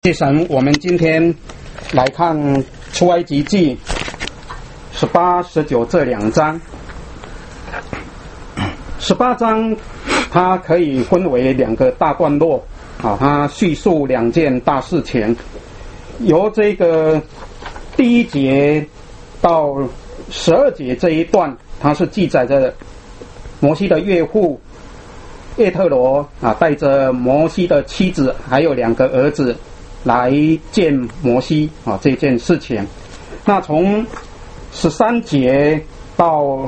谢神，我们今天来看出埃及记18、19这2章。18章它可以分为2个大段落它叙述2件大事情，由这个第1节到12节这一段，它是记载着摩西的岳父叶特罗带着摩西的妻子还有2个儿子来见摩西这件事情。那从13节到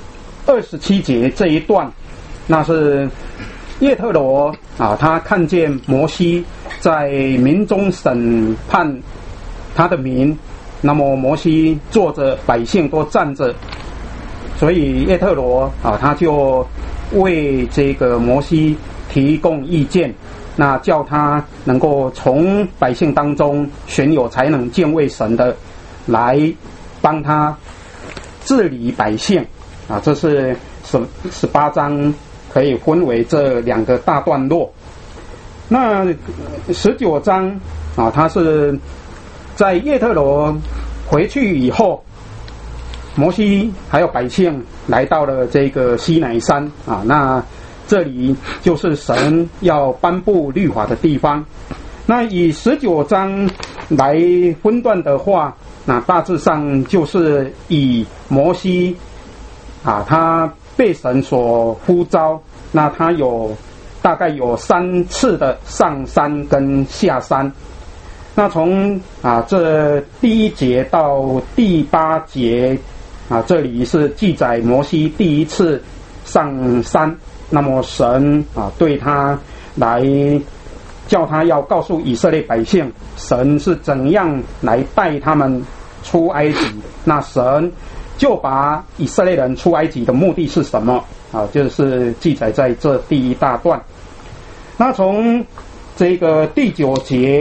27节这一段，那是叶特罗他看见摩西在民中审判他的民，那么摩西坐着，百姓都站着，所以叶特罗他就为这个摩西提供意见，那叫他能够从百姓当中选有才能敬畏神的来帮他治理百姓这是18章可以分为这2个大段落。那19章他是在叶特罗回去以后，摩西还有百姓来到了这个西乃山那这里就是神要颁布律法的地方。那以19章来分段的话，那大致上就是以摩西他被神所呼召，那他大概有3次的上山跟下山。那从这第1节到第8节这里是记载摩西第1次上山，那么神对他来叫他要告诉以色列百姓神是怎样来带他们出埃及。那神就把以色列人出埃及的目的是什么就是记载在这第1大段。那从这个第9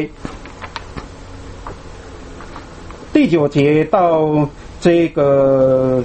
节到这个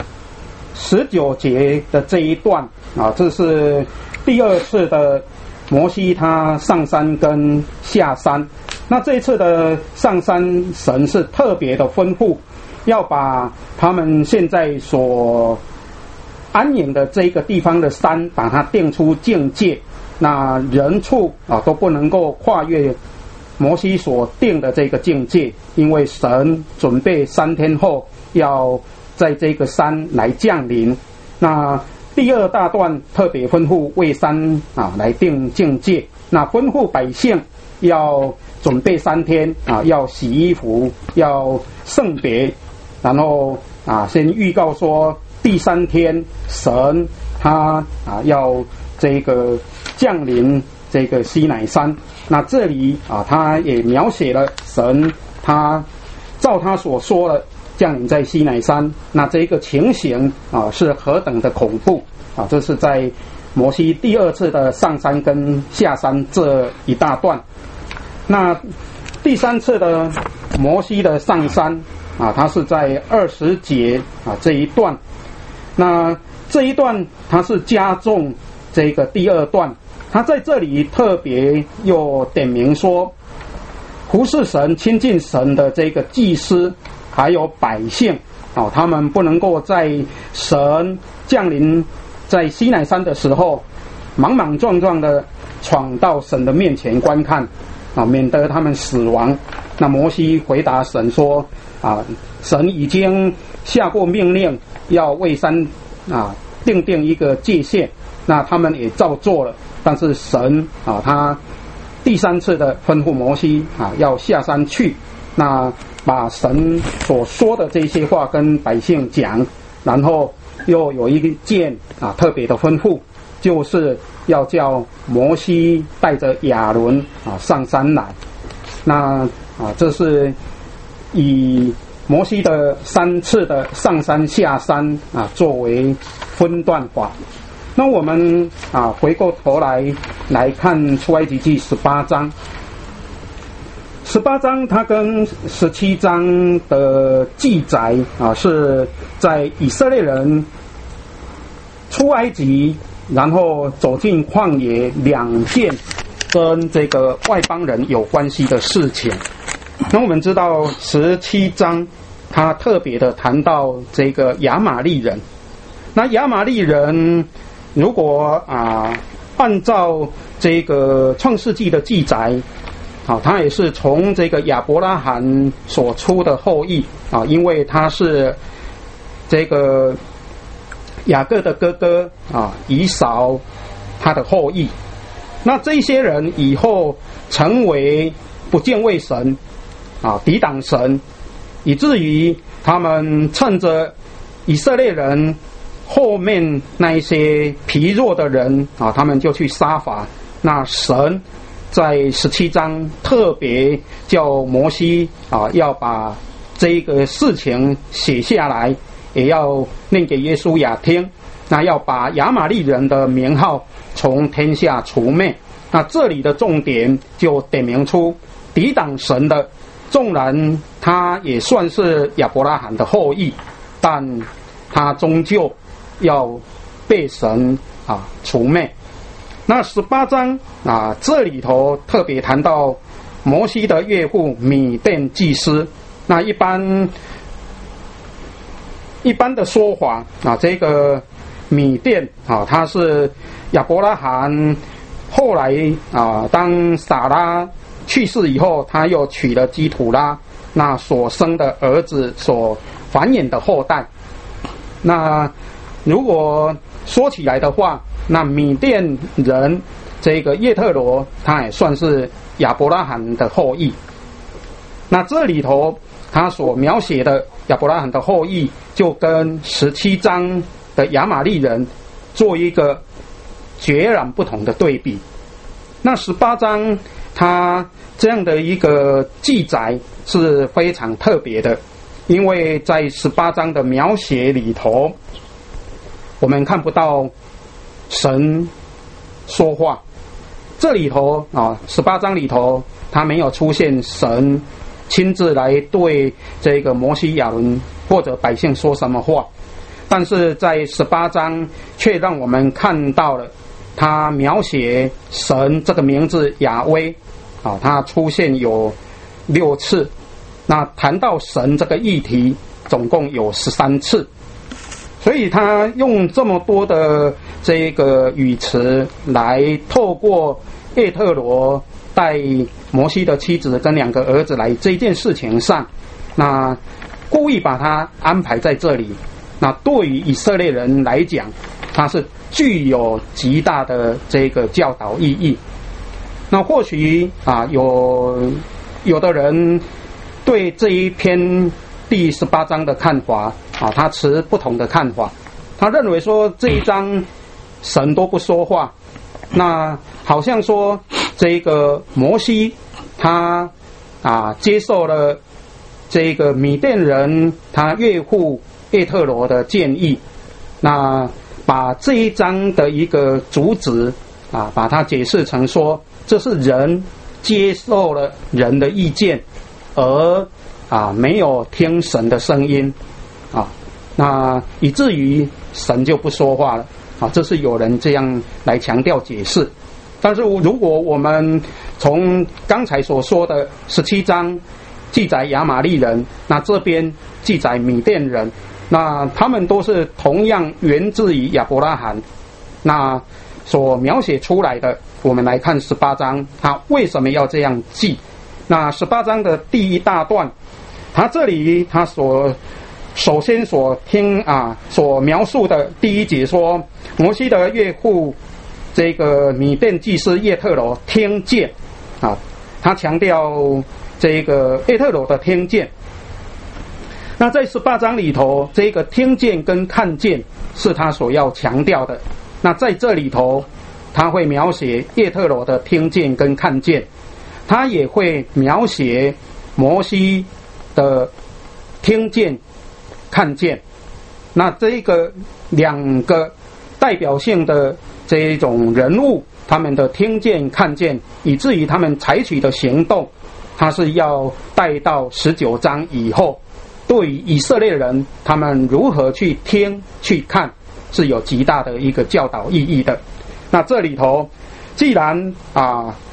19节的这一段这是第2次的摩西他上山跟下山。那这一次的上山，神是特别的吩咐要把他们现在所安营的这个地方的山把它定出境界，那人畜都不能够跨越摩西所定的这个境界，因为神准备3天后要在这个山来降临。那第2大段特别吩咐为山来定境界，那吩咐百姓要准备3天要洗衣服，要圣别，然后先预告说第3天神他要这个降临这个西乃山。那这里他也描写了神他照他所说的降临在西乃山，那这个情形是何等的恐怖这是在摩西第2次的上山跟下山这一大段。那第3次的摩西的上山它是在20节这一段。那这一段它是加重这个第2段，他在这里特别又点明说，服侍神亲近神的这个祭司还有百姓他们不能够在神降临在西乃山的时候莽莽撞撞的闯到神的面前观看免得他们死亡。那摩西回答神说神已经下过命令要为山定一个界限，那他们也照做了。但是神他第3次的吩咐摩西要下山去，那把神所说的这些话跟百姓讲，然后又有一件特别的吩咐，就是要叫摩西带着亚伦上山来。那这是以摩西的3次的上山下山作为分段法。那我们回过头来看出埃及记18章。18章它跟17章的记载是在以色列人出埃及然后走进旷野2件跟这个外邦人有关系的事情。那我们知道17章他特别的谈到这个亚玛利人。那亚玛利人如果按照这个创世纪的记载他也是从这个亚伯拉罕所出的后裔因为他是这个雅各的哥哥以扫他的后裔。那这些人以后成为不敬畏神抵挡神，以至于他们趁着以色列人后面那一些疲弱的人他们就去杀伐。那神在17章特别叫摩西要把这个事情写下来，也要念给约书亚听。那要把亚玛利人的名号从天下除灭。那这里的重点就点明出抵挡神的，纵然他也算是亚伯拉罕的后裔，但他终究要被神除灭。那18章这里头特别谈到摩西的岳父米甸祭司。那一般的说法这个米甸他是亚伯拉罕后来当撒拉去世以后，他又娶了基土拉，那所生的儿子所繁衍的后代。那如果说起来的话，那米甸人这个叶特罗他也算是亚伯拉罕的后裔。那这里头他所描写的亚伯拉罕的后裔就跟17章的亚玛利人做一个截然不同的对比。那18章他这样的一个记载是非常特别的，因为在18章的描写里头，我们看不到神说话。这里头18章里头他没有出现神亲自来对这个摩西亚伦或者百姓说什么话，但是在18章却让我们看到了他描写神这个名字亚威他出现有6次。那谈到神这个议题总共有13次，所以他用这么多的这个语词来透过叶特罗带摩西的妻子跟2个儿子来这件事情上，那故意把它安排在这里。那对于以色列人来讲，它是具有极大的这个教导意义。那或许有的人对这一篇第18章的看法他持不同的看法。他认为说这一章神都不说话，那好像说这个摩西他接受了这个米甸人他岳父叶特罗的建议，那把这一章的一个主旨把它解释成说这是人接受了人的意见，而没有听神的声音那以至于神就不说话了这是有人这样来强调解释。但是如果我们从刚才所说的17章记载亚玛利人，那这边记载米甸人，那他们都是同样源自于亚伯拉罕那所描写出来的。我们来看18章他为什么要这样记。那18章的第1大段，他这里他首先所描述的第1节说，摩西的岳父这个米甸祭司叶特罗听见他强调这个叶特罗的听见。那在18章里头，这个听见跟看见是他所要强调的。那在这里头他会描写叶特罗的听见跟看见，他也会描写摩西的听见看见。那这个2个代表性的这种人物，他们的听见看见以至于他们采取的行动，他是要带到19章以后，对于以色列人他们如何去听去看是有极大的一个教导意义的。那这里头既然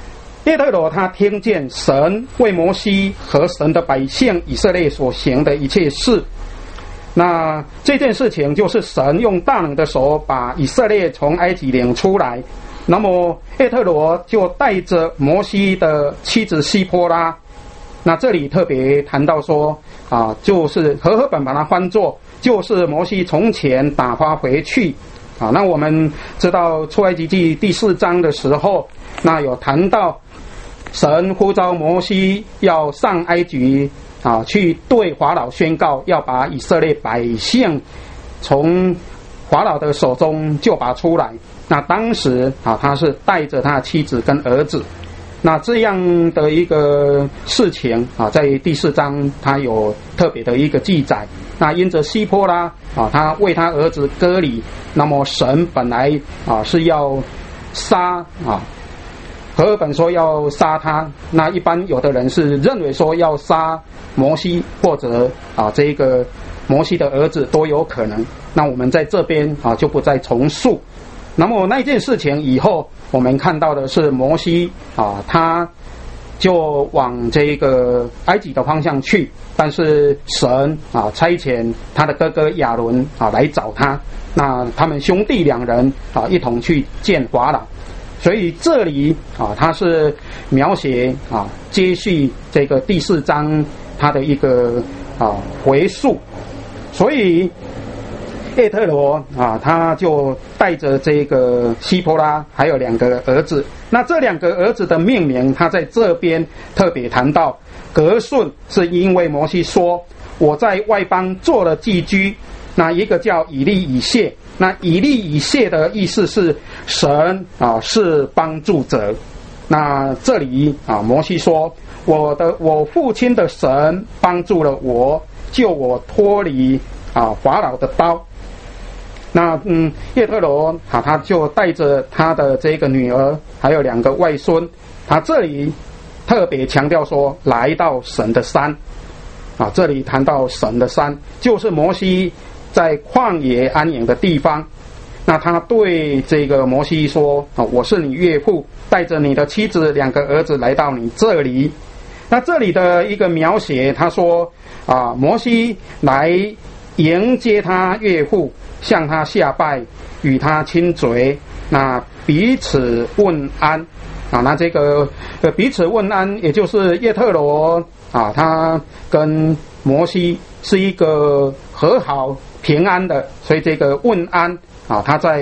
叶忒罗他听见神为摩西和神的百姓以色列所行的一切事，那这件事情就是神用大能的手把以色列从埃及领出来。那么叶忒罗就带着摩西的妻子西波拉，那这里特别谈到说就是和本把它翻作就是摩西从前打发回去那我们知道出埃及记第4章的时候，那有谈到神呼召摩西要上埃及去对法老宣告，要把以色列百姓从法老的手中救拔出来。那当时他是带着他的妻子跟儿子，那这样的一个事情在第4章他有特别的一个记载。那因着西波拉他为他儿子割礼，那么神本来是要杀和本说要杀他，那一般有的人是认为说要杀摩西或者这个摩西的儿子都有可能。那我们在这边就不再重述。那么那件事情以后，我们看到的是摩西他就往这个埃及的方向去，但是神差遣他的哥哥亚伦来找他，那他们兄弟2人一同去见法老。所以这里他是描写接续这个第4章他的一个回溯。所以叶忒罗他就带着这个西波拉还有2个儿子。那这2个儿子的命名，他在这边特别谈到，革顺是因为摩西说我在外邦做了寄居，那一个叫以利以谢，那以利以谢的意思是神是帮助者。那这里摩西说我父亲的神帮助了我，救我脱离法老的刀。那叶忒罗他就带着他的这个女儿还有2个外孙，他这里特别强调说来到神的山这里谈到神的山就是摩西在旷野安营的地方。那他对这个摩西说我是你岳父，带着你的妻子2个儿子来到你这里。那这里的一个描写，他说摩西来迎接他岳父，向他下拜，与他亲嘴，那彼此问安那这个彼此问安，也就是叶忒罗他跟摩西是一个和好平安的，所以这个问安他在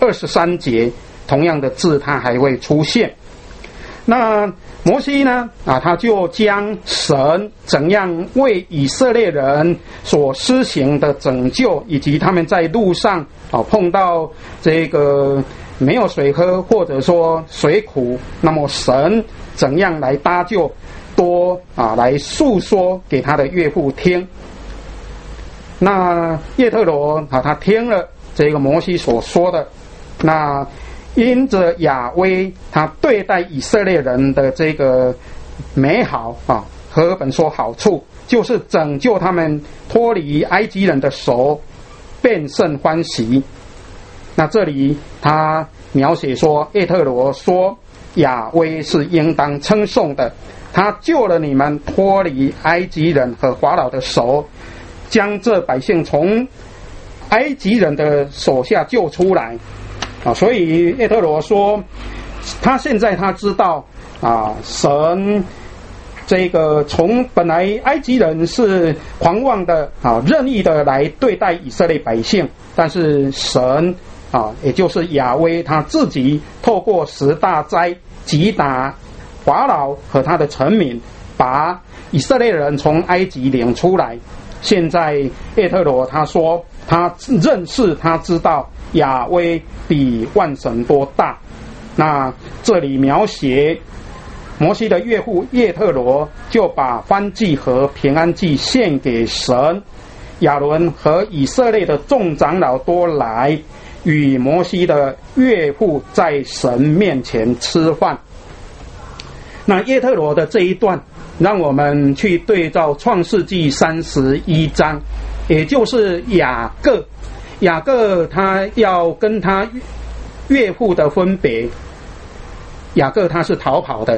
23节同样的字他还会出现。那摩西呢他就将神怎样为以色列人所施行的拯救，以及他们在路上碰到这个没有水喝或者说水苦，那么神怎样来搭救，多来诉说给他的岳父听。那叶忒罗他听了这个摩西所说的，那因着亚威他对待以色列人的这个美好和本说好处，就是拯救他们脱离埃及人的手，便甚欢喜。那这里他描写说叶忒罗说亚威是应当称颂的，他救了你们脱离埃及人和法老的手，将这百姓从埃及人的手下救出来所以叶忒罗说他现在他知道神这个从本来埃及人是狂妄的任意的来对待以色列百姓，但是神也就是亚威他自己透过10大灾击打法老和他的臣民，把以色列人从埃及领出来。现在叶忒罗他说他认识他知道亚威比万神多大。那这里描写摩西的岳父叶忒罗就把燔祭和平安祭献给神，亚伦和以色列的众长老都来与摩西的岳父在神面前吃饭。那叶忒罗的这一段让我们去对照创世纪31章，也就是雅各他要跟他岳父的分别，雅各他是逃跑的，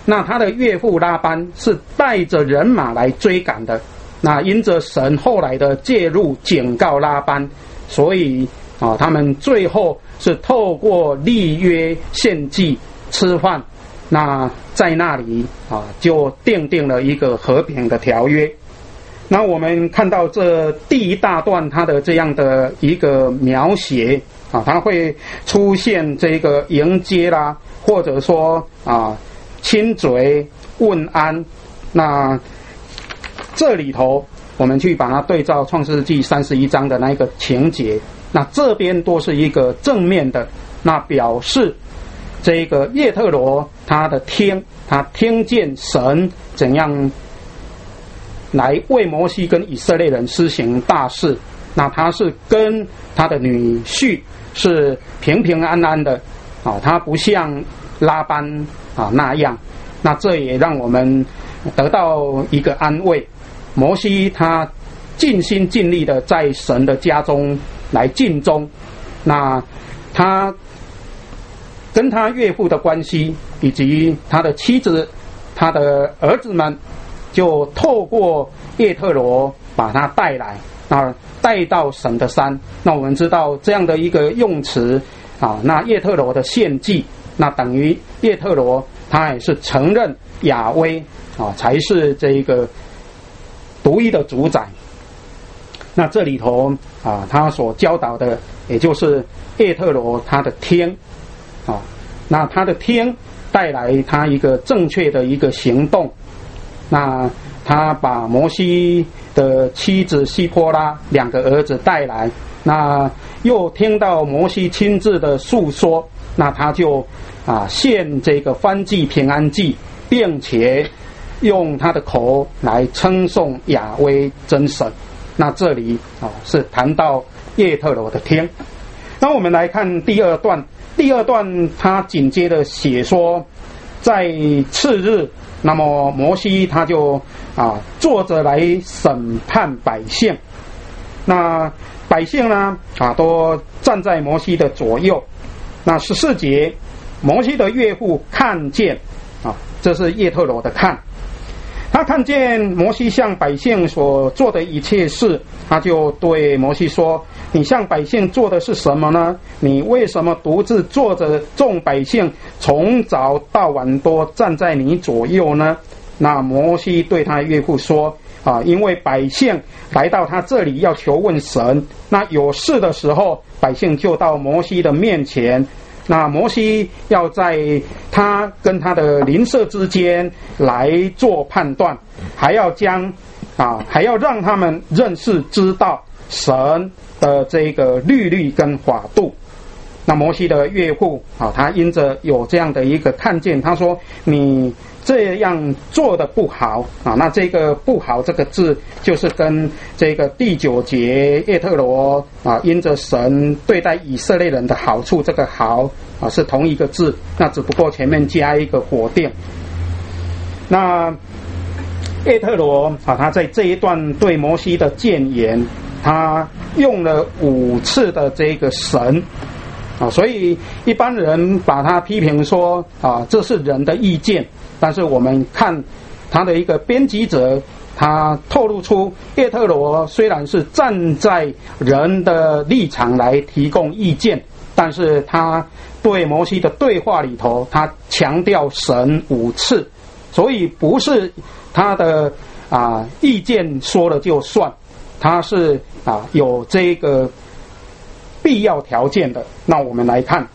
那他的岳父拉班是带着人马来追赶的。那因着神后来的介入警告拉班，所以他们最后是透过立约献祭吃饭，那在那里就订定了一个和平的条约。那我们看到这第一大段它的这样的一个描写它会出现这个迎接啦，或者说亲嘴问安。那这里头我们去把它对照创世纪31章的那一个情节，那这边都是一个正面的，那表示这个叶特罗他听见神怎样来为摩西跟以色列人施行大事，那他是跟他的女婿是平平安安的他不像拉班那样。那这也让我们得到一个安慰，摩西他尽心尽力的在神的家中来尽忠，那他跟他岳父的关系以及他的妻子他的儿子们就透过叶特罗把他带来带到神的山。那我们知道这样的一个用词那叶特罗的献祭，那等于叶特罗他也是承认亚威才是这一个独一的主宰。那这里头他所教导的也就是叶特罗他的听那他的听带来他一个正确的一个行动。那他把摩西的妻子西波拉2个儿子带来，那又听到摩西亲自的诉说，那他就献这个燔祭平安祭，并且用他的口来称颂亚威真神。那这里是谈到叶特罗的听。那我们来看第二段他紧接着写说，在次日，那么摩西他就坐着来审判百姓。那百姓呢都站在摩西的左右。那14节，摩西的岳父看见这是叶特罗的看，他看见摩西向百姓所做的一切事，他就对摩西说，你向百姓做的是什么呢？你为什么独自坐着，众百姓从早到晚都站在你左右呢？那摩西对他岳父说因为百姓来到他这里要求问神，那有事的时候百姓就到摩西的面前，那摩西要在他跟他的邻舍之间来做判断，还要让他们认识知道神的这个律跟法度。那摩西的岳父他因着有这样的一个看见，他说你这样做的不好那这个不好这个字就是跟这个第9节叶特罗因着神对待以色列人的好处这个好是同一个字，那只不过前面加一个否定。那叶特罗他在这一段对摩西的谏言，他用了5次的这个神所以一般人把他批评说这是人的意见，但是我们看他的一个编辑者，他透露出叶特罗虽然是站在人的立场来提供意见，但是他对摩西的对话里头，他强调神5次，所以不是他的意见说了就算，他是有这个必要条件的。那我们来看，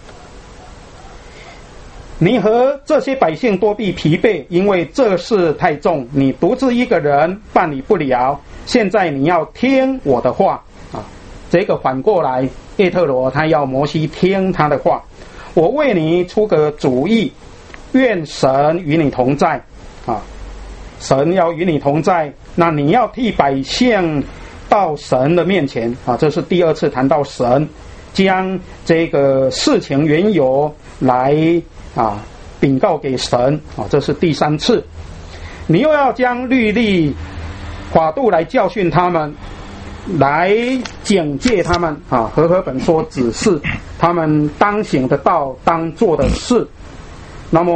你和这些百姓多必疲惫，因为这事太重，你独自一个人办理不了，现在你要听我的话这个反过来，叶特罗他要摩西听他的话，我为你出个主意，愿神与你同在神要与你同在，那你要替百姓到神的面前这是第2次谈到神，将这个事情缘由来禀告给神这是第3次。你又要将律例法度来教训他们，来警戒他们和合本说指示他们当行的道，当做的事。那么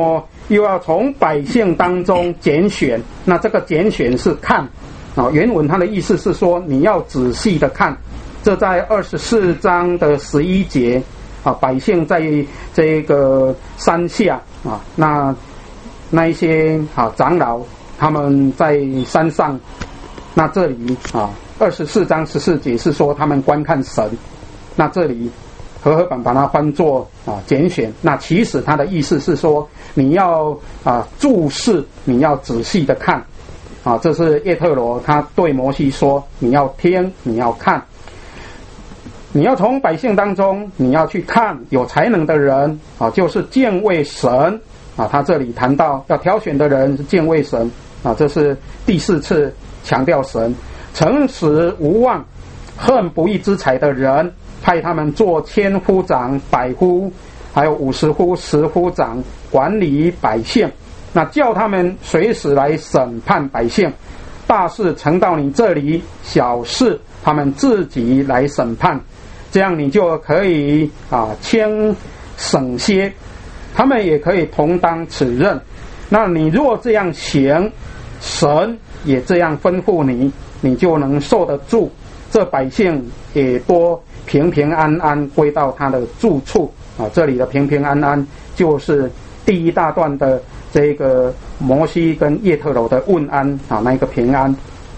又要从百姓当中拣选。那这个拣选是看啊，原文它的意思是说你要仔细的看。这在24章的11节啊，百姓在这个山下啊，那一些啊长老他们在山上，那这里啊24章14节是说他们观看神，那这里和合本把它翻作啊拣选，那其实它的意思是说你要啊注视，你要仔细的看啊，这是叶特罗他对摩西说，你要听，你要看。你要从百姓当中，你要去看有才能的人啊，就是敬畏神啊。他这里谈到要挑选的人是敬畏神啊，这是第4次强调神。诚实无妄、恨不义之财的人，派他们做千夫长、百夫，还有50夫、10夫长，管理百姓。那叫他们随时来审判百姓，大事呈到你这里，小事他们自己来审判。这样你就可以啊轻省些，他们也可以同当此任。那你若这样行，神也这样吩咐你，你就能受得住，这百姓也多平平安安归到他的住处啊。这里的平平安安就是第一大段的这个摩西跟叶特罗的问安啊，那一个平安。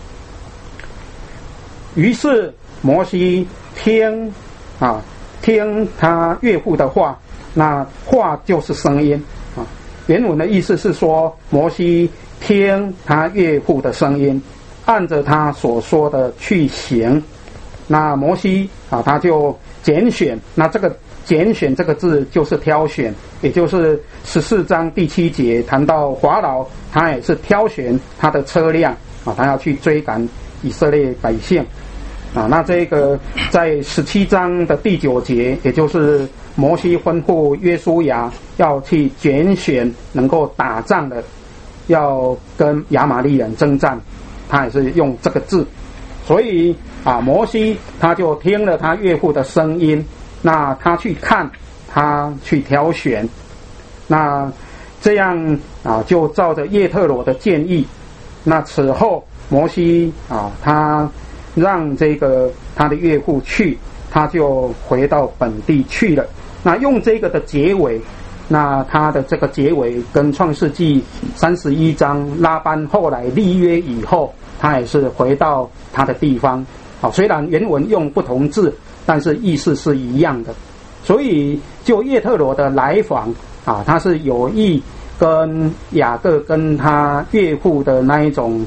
于是摩西听他岳父的话，那话就是声音啊。原文的意思是说，摩西听他岳父的声音，按着他所说的去行。那摩西啊，他就拣选，那这个拣选这个字就是挑选，也就是14章第7节谈到法老，他也是挑选他的车辆啊，他要去追赶以色列百姓啊。那这个在17章的第9节，也就是摩西吩咐约书亚要去拣选能够打仗的，要跟亚玛力人征战，他也是用这个字。所以啊，摩西他就听了他岳父的声音，那他去看，他去挑选，那这样啊，就照着叶特罗的建议。那此后摩西啊，他让这个他的岳父去，他就回到本地去了。那用这个的结尾，那他的这个结尾跟创世纪31章拉班后来立约以后，他也是回到他的地方。虽然原文用不同字，但是意思是一样的。所以就叶特罗的来访啊，他是有意跟雅各跟他岳父的那一种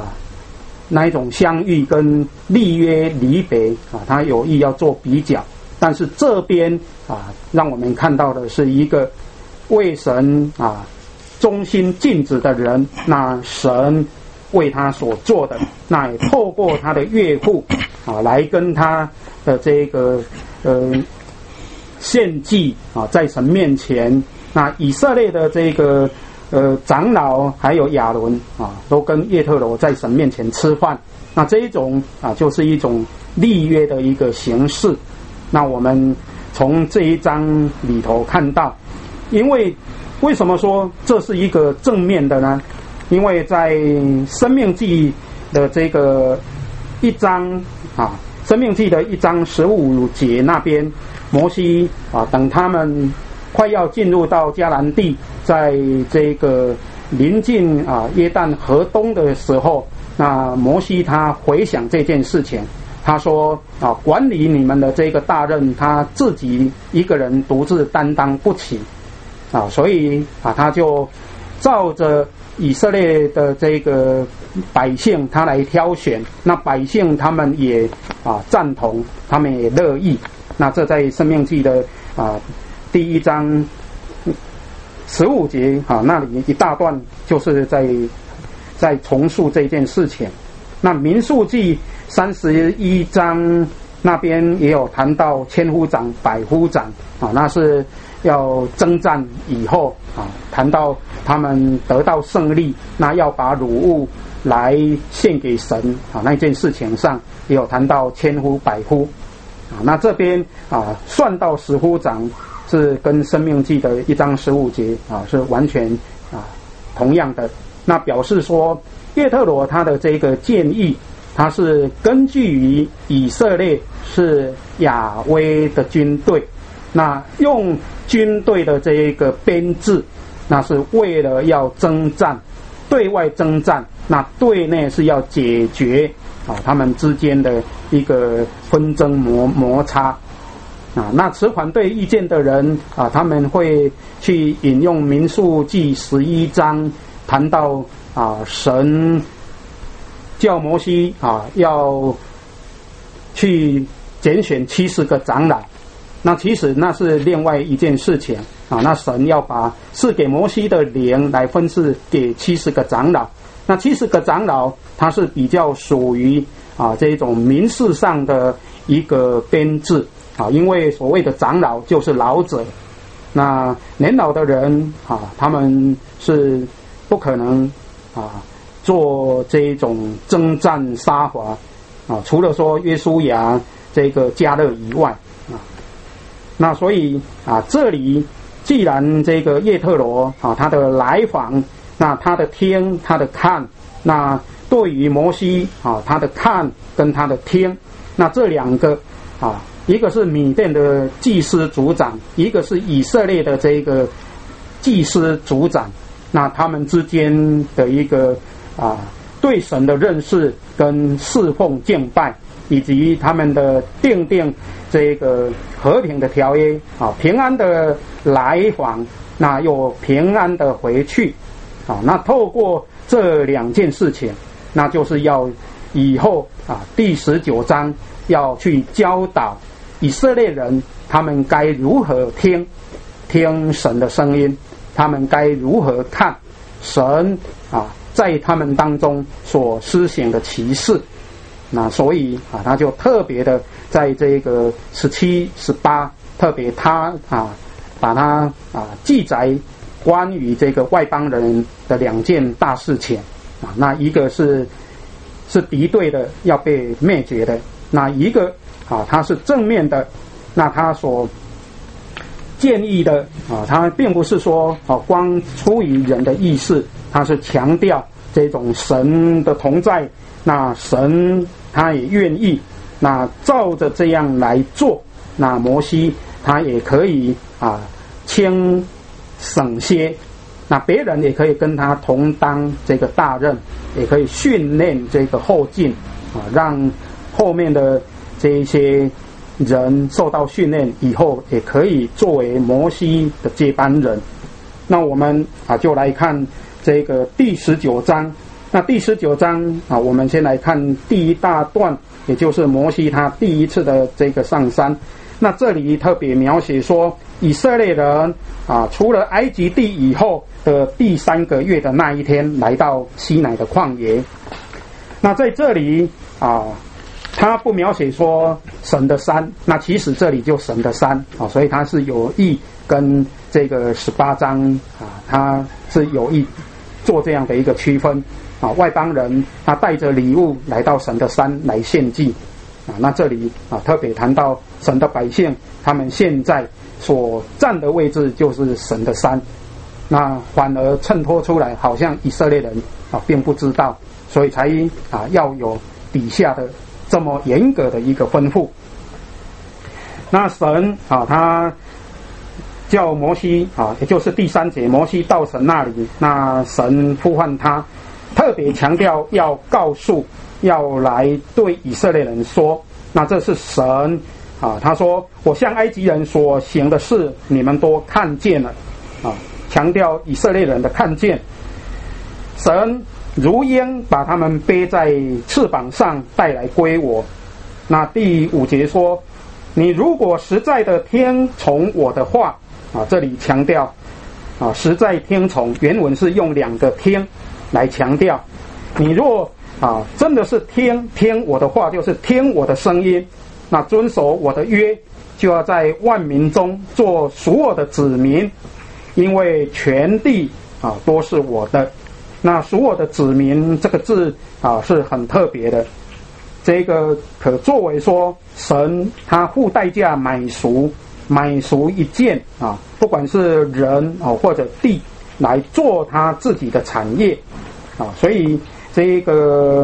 相遇跟立约离别啊，他有意要做比较。但是这边啊，让我们看到的是一个为神啊忠心尽职的人，那神为他所做的，那也透过他的岳父啊来跟他的这个献祭啊，在神面前，那以色列的这个长老还有亚伦啊，都跟叶特罗在神面前吃饭。那这一种啊，就是一种立约的一个形式。那我们从这一章里头看到，为什么说这是一个正面的呢？因为在申命记的这个1章啊，申命记的1章15节那边，摩西啊，等他们快要进入到迦南地，在这个临近啊约旦河东的时候，那摩西他回想这件事情，他说啊，管理你们的这个大任，他自己一个人独自担当不起啊，所以啊，他就照着以色列的这个百姓，他来挑选。那百姓他们也啊赞同，他们也乐意。那这在申命记的啊第1章15节啊那里一大段，就是在重述这件事情。那民数记31章那边也有谈到千夫长、百夫长啊，那是要征战以后啊，谈到他们得到胜利，那要把掳物来献给神啊，那件事情上也有谈到千夫、百夫啊。那这边啊算到10夫长是跟申命记的1章15节啊是完全同样的，那表示说叶特罗他的这个建议，他是根据于以色列是亚威的军队，那用军队的这一个编制，那是为了要征战，对外征战，那对内是要解决他们之间的一个纷争摩擦。那持反对意见的人他们会去引用民数记11章，谈到神叫摩西要去拣选70个长老，那其实那是另外一件事情那神要把赐给摩西的灵来分赐给70个长老，那70个长老他是比较属于这种民事上的一个编制因为所谓的长老就是老者，那年老的人他们是不可能做这种征战杀伐除了说约书亚这个迦勒以外那所以这里既然这个叶特罗他的来访，那他的听他的看，那对于摩西他的看跟他的听，那这两个一个是米甸的祭司族长，一个是以色列的这个祭司族长，那他们之间的一个对神的认识跟侍奉敬拜，以及他们的订定这个和平的条约平安的来访，那又平安的回去那透过这两件事情，那就是要以后第19章要去教导以色列人他们该如何听神的声音，他们该如何看神在他们当中所施行的奇事。那所以他就特别的在这个17、18特别他把它记载关于这个外邦人的两件大事情那一个是敌对的要被灭绝的，那一个它是正面的，那他所建议的他并不是说光出于人的意识，他是强调这种神的同在，那神他也愿意，那照着这样来做，那摩西他也可以轻省些，那别人也可以跟他同当这个大任，也可以训练这个后进让后面的这一些人受到训练以后，也可以作为摩西的接班人。那我们就来看这个第19章。那第19章我们先来看第一大段，也就是摩西他第一次的这个上山。那这里特别描写说，以色列人除了埃及地以后的第3个月的那一天，来到西乃的旷野。那在这里他不描写说神的山，那其实这里就神的山所以他是有意跟这个18章他是有意做这样的一个区分外邦人他带着礼物来到神的山来献祭那这里特别谈到神的百姓，他们现在所站的位置就是神的山，那反而衬托出来好像以色列人并不知道，所以才要有底下的这么严格的一个吩咐。那神他叫摩西也就是第3节，摩西到神那里，那神呼唤他，特别强调要告诉，要来对以色列人说，那这是神他说我向埃及人所行的事你们都看见了强调以色列人的看见。神如鹰把他们背在翅膀上带来归我。那第5节说，你如果实在的听从我的话这里强调实在听从，原文是用2个听来强调，你若真的是听我的话，就是听我的声音，那遵守我的约，就要在万民中做属我的子民，因为全地都是我的。那属我的子民这个字是很特别的，这个可作为说神他付代价买赎一件不管是人或者地来做他自己的产业啊，所以这个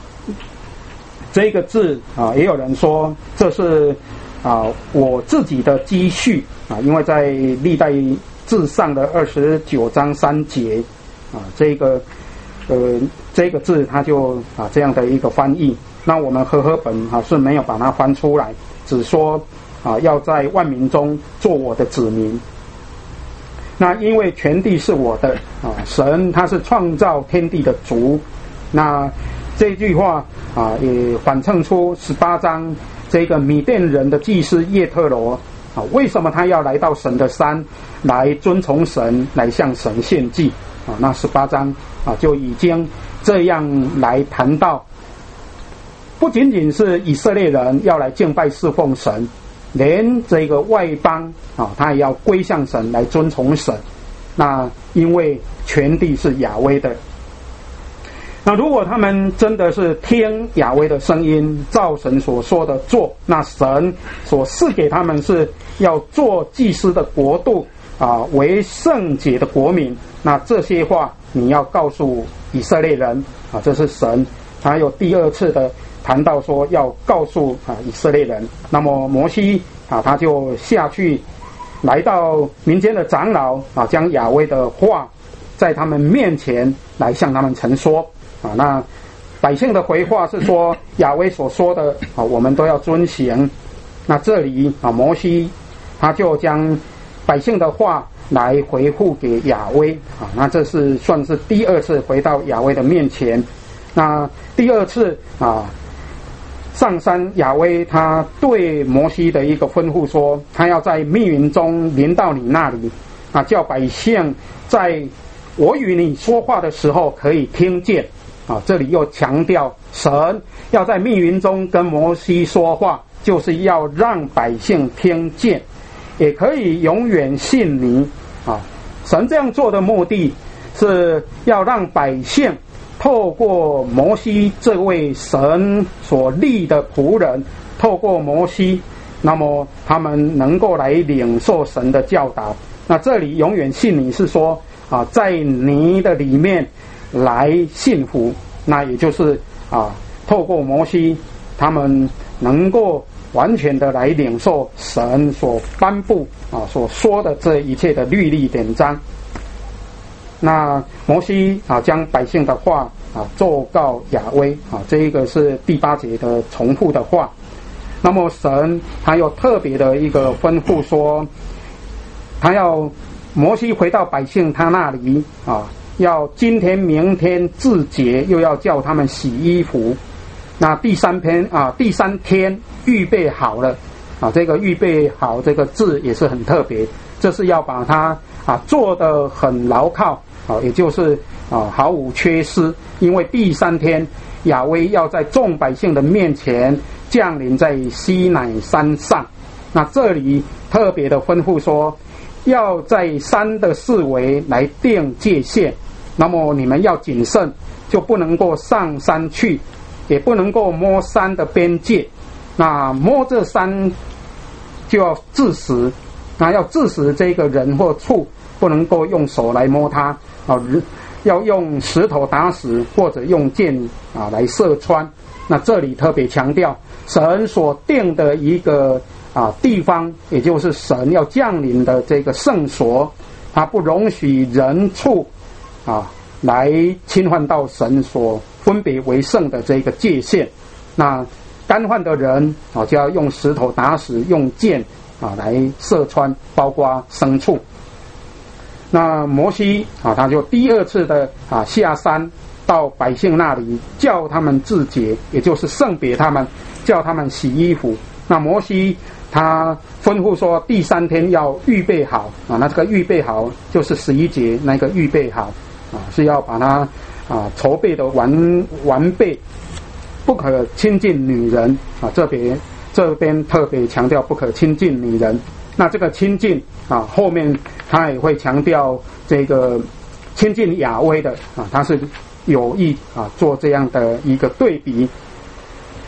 字啊，也有人说这是我自己的积蓄啊，因为在历代志上的29章3节啊，这个字它就这样的一个翻译。那我们和合本是没有把它翻出来，只说要在万民中做我的子民。那因为全地是我的神他是创造天地的主。那这句话也反衬出18章这个米甸人的祭司叶特罗为什么他要来到神的山来遵从神，来向神献祭那18章就已经这样来谈到，不仅仅是以色列人要来敬拜侍奉神，连这个外邦他也要归向神，来遵从神。那因为全地是亚威的，那如果他们真的是听亚威的声音，照神所说的做，那神所赐给他们是要做祭司的国度为圣洁的国民。那这些话你要告诉以色列人这是神他有第二次的谈到说要告诉以色列人。那么摩西他就下去来到民间的长老将亚威的话在他们面前来向他们陈说那百姓的回话是说亚威所说的我们都要遵行。那这里摩西他就将百姓的话来回复给亚威那这是算是第二次回到亚威的面前。那第二次上山，亚威他对摩西的一个吩咐说，他要在密云中临到你那里叫百姓在我与你说话的时候可以听见这里又强调神要在密云中跟摩西说话，就是要让百姓听见，也可以永远信你神这样做的目的是要让百姓透过摩西这位神所立的仆人，透过摩西，那么他们能够来领受神的教导。那这里永远信你是说在你的里面来信服，那也就是透过摩西他们能够完全的来领受神所颁布所说的这一切的律例典章。那摩西将百姓的话奏告亚威这一个是第8节的重复的话。那么神他又特别的一个吩咐说，他要摩西回到百姓他那里要今天明天自洁，又要叫他们洗衣服。那第三天预备好了这个预备好这个字也是很特别，这是要把它做得很牢靠也就是毫无缺失。因为第3天亚威要在众百姓的面前降临在西乃山上。那这里特别的吩咐说，要在山的四围来定界限，那么你们要谨慎，就不能够上山去，也不能够摸山的边界。那摸这山就要致死，那要致死这个人或畜，不能够用手来摸它要用石头打死，或者用箭来射穿。那这里特别强调神所定的一个地方，也就是神要降临的这个圣所，它不容许人畜来侵犯到神所分别为圣的这个界限。那干犯的人就要用石头打死，用箭来射穿，包括牲畜。那摩西他就第二次的下山到百姓那里，叫他们自洁，也就是圣别他们，叫他们洗衣服。那摩西他吩咐说第3天要预备好那这个预备好就是11节那个预备好是要把它筹备的完备，不可亲近女人这边特别强调不可亲近女人。那这个亲近后面他也会强调这个亲近亚威的他是有意做这样的一个对比。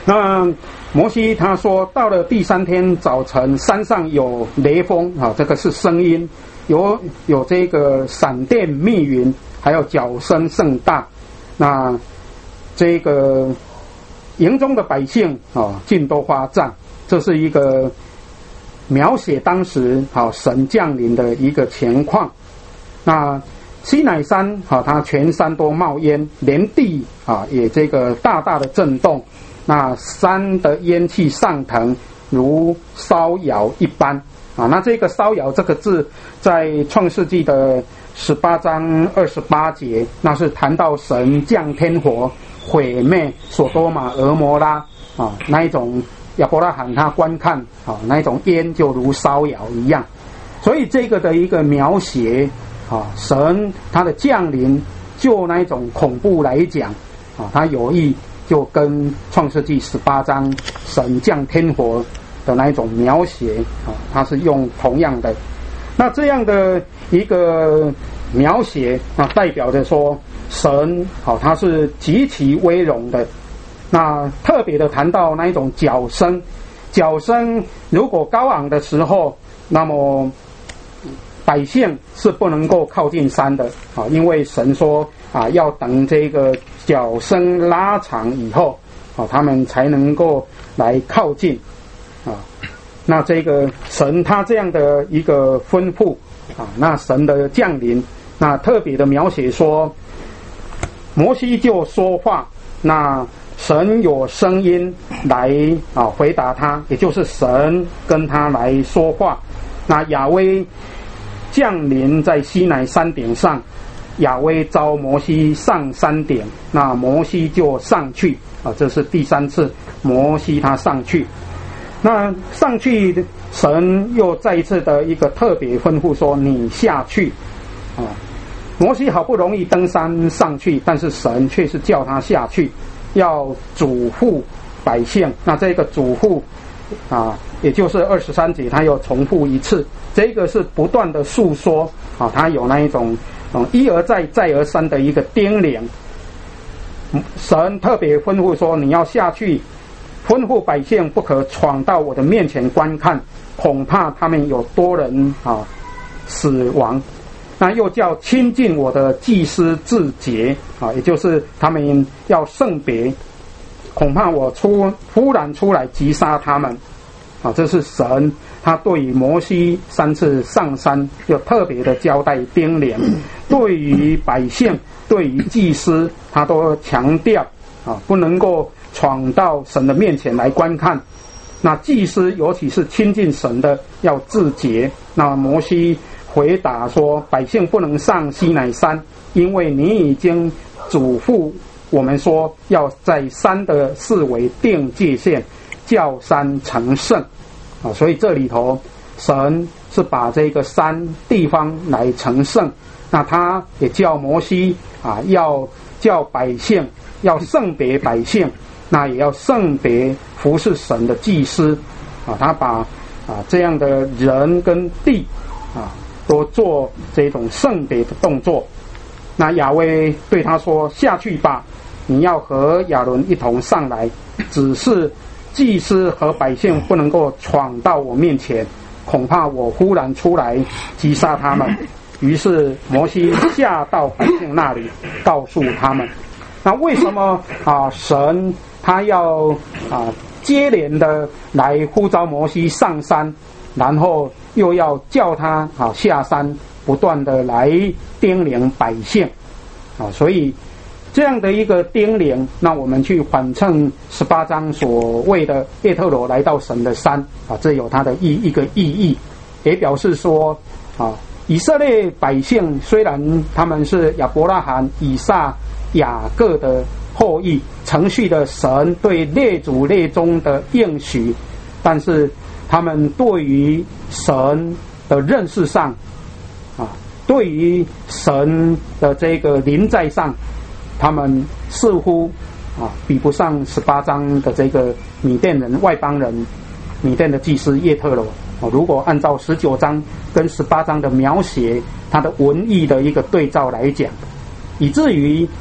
那摩西他说，到了第3天早晨，山上有雷锋啊，这个是声音，有这个闪电密云，还有角声甚大。那这个营中的百姓啊，尽都发战。这是一个描写当时神降临的一个情况。那西乃山它全山都冒烟，连地也这个大大的震动。那山的烟气上腾，如烧窑一般那这个烧窑这个字，在创世纪的18章28节，那是谈到神降天火毁灭所多玛俄摩拉那一种亚伯拉罕他观看那一种烟就如烧窑一样。所以这个的一个描写神他的降临，就那一种恐怖来讲他有意就跟创世纪18章神降天火的那一种描写它是用同样的。那这样的一个描写代表着说神他是极其威荣的。那特别的谈到那一种角声，角声如果高昂的时候，那么百姓是不能够靠近山的因为神说要等这个角声拉长以后他们才能够来靠近那这个神他这样的一个吩咐那神的降临，那特别的描写说摩西就说话，那神有声音来回答他，也就是神跟他来说话。那亚威降临在西乃山顶上，亚威召摩西上山顶，那摩西就上去这是第3次摩西他上去。那上去神又再一次的一个特别吩咐说你下去摩西好不容易登山上去，但是神却是叫他下去，要嘱咐百姓。那这个嘱咐也就是23节他又重复一次，这个是不断的诉说他有那一种一而再再而三的一个叮咛。神特别吩咐说你要下去，吩咐百姓不可闯到我的面前观看，恐怕他们有多人死亡。那又叫亲近我的祭司自洁也就是他们要圣别，恐怕我忽然出来击杀他们这是神他对于摩西3次上山有特别的交代叮咛。对于百姓，对于祭司，他都强调不能够闯到神的面前来观看。那祭司尤其是亲近神的要自洁。那摩西回答说百姓不能上西乃山，因为你已经嘱咐我们说要在山的四围定界限，叫山成圣所以这里头神是把这个山地方来成圣。那他也叫摩西要叫百姓要圣别百姓，那也要圣别服侍神的祭司他把这样的人跟地都做这种圣别的动作。那亚威对他说下去吧，你要和亚伦一同上来，只是祭司和百姓不能够闯到我面前，恐怕我忽然出来击杀他们。于是摩西下到百姓那里，告诉他们。那为什么神他要接连的来呼召摩西上山，然后又要叫他下山，不断的来叮咛百姓所以这样的一个叮咛，那我们去反衬18章所谓的叶特罗来到神的山这有它的一个意义，也表示说以色列百姓虽然他们是亚伯拉罕、以撒、雅各的后裔，承续的神对列祖列宗的应许，但是他们对于神的认识上对于神的这个临在上，他们似乎比不上18章的这个米甸人、外邦人、米甸的祭司叶特罗如果按照19章跟18章的描写，它的文意的一个对照来讲，以至于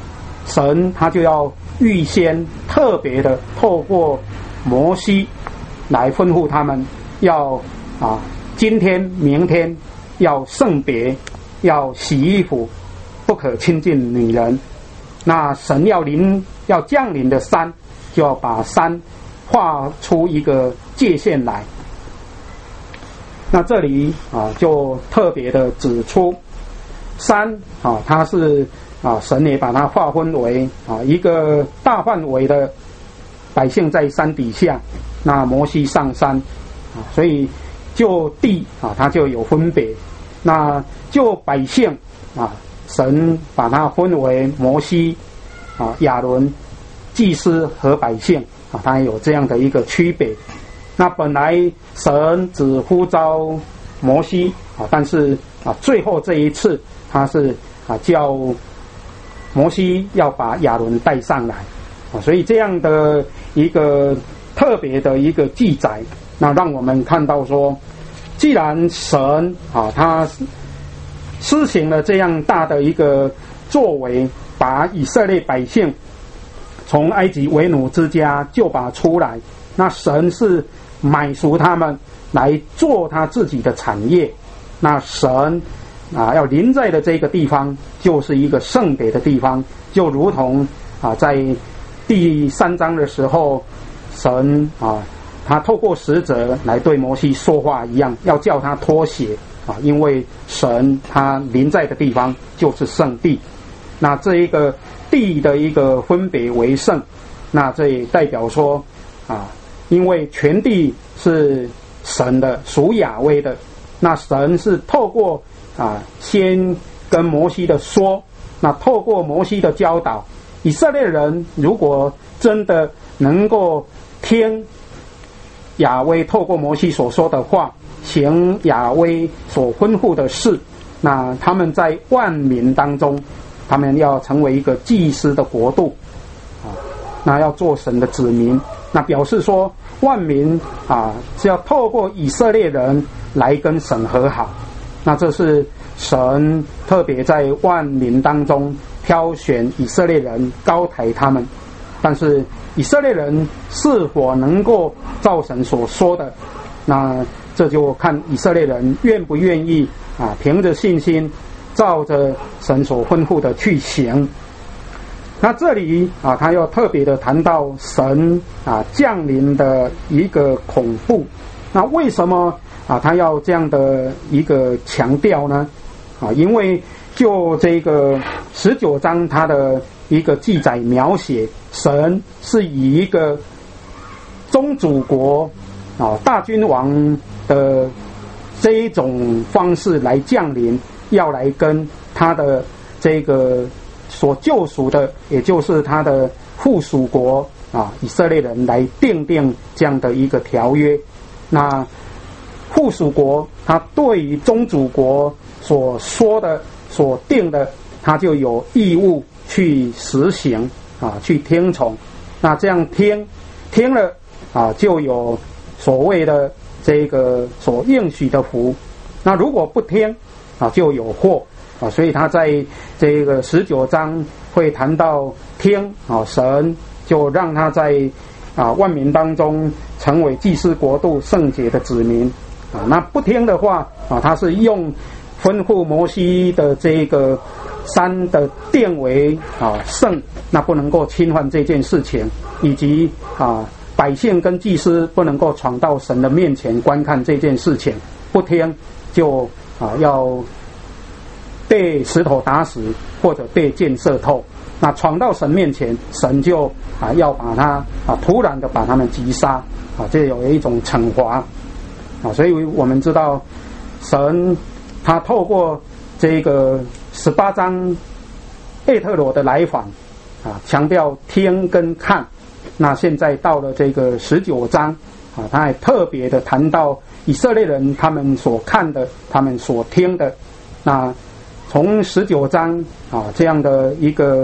神他就要预先特别的透过摩西来吩咐他们要今天明天要圣别，要洗衣服，不可亲近女人。那神要降临的山，就要把山画出一个界限来。那这里就特别的指出，山它是神也把它划分为一个大范围的百姓在山底下，那摩西上山所以就地它就有分别。那就百姓神把它分为摩西亚伦祭司和百姓它有这样的一个区别。那本来神只呼召摩西但是最后这一次他是叫摩西要把亚伦带上来所以这样的一个特别的一个记载，那让我们看到说，既然神他施行了这样大的一个作为，把以色列百姓从埃及为奴之家救拔出来，那神是买赎他们来做他自己的产业。那神要临在的这个地方就是一个圣别的地方，就如同在第3章的时候，神他透过使者来对摩西说话一样，要叫他脱鞋因为神他临在的地方就是圣地。那这一个地的一个分别为圣，那这也代表说因为全地是神的，属亚威的，那神是透过先跟摩西的说，那透过摩西的教导，以色列人如果真的能够听亚威透过摩西所说的话，行亚威所吩咐的事，那他们在万民当中，他们要成为一个祭司的国度那要做神的子民，那表示说万民是要透过以色列人来跟神和好。那这是神特别在万民当中挑选以色列人，高抬他们。但是以色列人是否能够照神所说的，那这就看以色列人愿不愿意凭着信心照着神所吩咐的去行。那这里他又特别的谈到神降临的一个恐怖。那为什么他要这样的一个强调呢？因为就这个19章他的一个记载描写，神是以一个宗主国大君王的这一种方式来降临，要来跟他的这个所救赎的，也就是他的附属国以色列人来订定这样的一个条约。那附属国他对于宗主国所说的所定的，他就有义务去实行去听从。那这样听了就有所谓的这个所应许的福。那如果不听就有祸所以他在这个19章会谈到听神就让他在万民当中成为祭司国度圣洁的子民那不听的话他是用吩咐摩西的这个山的定为圣，那不能够侵犯这件事情，以及百姓跟祭司不能够闯到神的面前观看这件事情，不听就要被石头打死或者被箭射透。那闯到神面前，神就要把他突然的把他们击杀这有一种惩罚所以我们知道神他透过这个18章贝特罗的来访强调听跟看。那现在到了这个19章他还特别的谈到以色列人他们所看的，他们所听的。那从19章这样的一个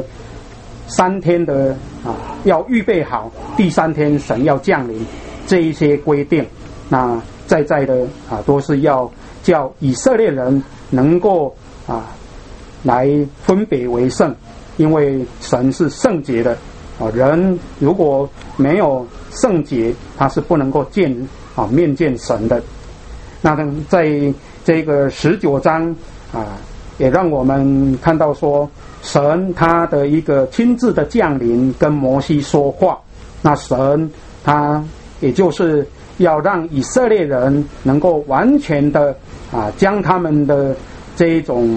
3天的要预备好，第3天神要降临这一些规定，那在的都是要叫以色列人能够来分别为圣， 因为神是圣洁的啊，人如果没有圣洁，他是不能够面见神的。那在这个19章啊，也让我们看到说，神他的一个亲自的降临，跟摩西说话。那神他也就是要让以色列人能够完全的将他们的这一种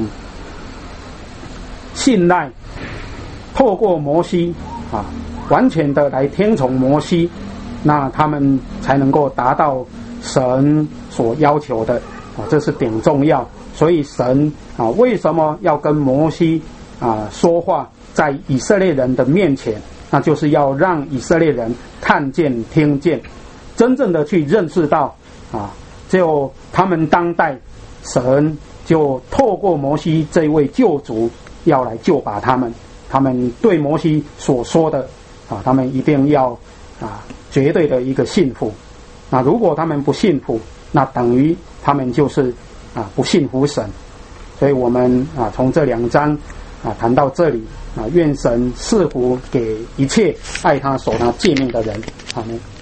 信赖，透过摩西完全的来听从摩西，那他们才能够达到神所要求的这是顶重要。所以神为什么要跟摩西说话，在以色列人的面前，那就是要让以色列人看见听见，真正的去认识到就他们当代神就透过摩西这位救主要来救拔他们，他们对摩西所说的他们一定要绝对的一个信服。那如果他们不信服，那等于他们就是不信服神。所以我们从这2章谈到这里愿神赐福给一切爱他守他诫命的人。阿们。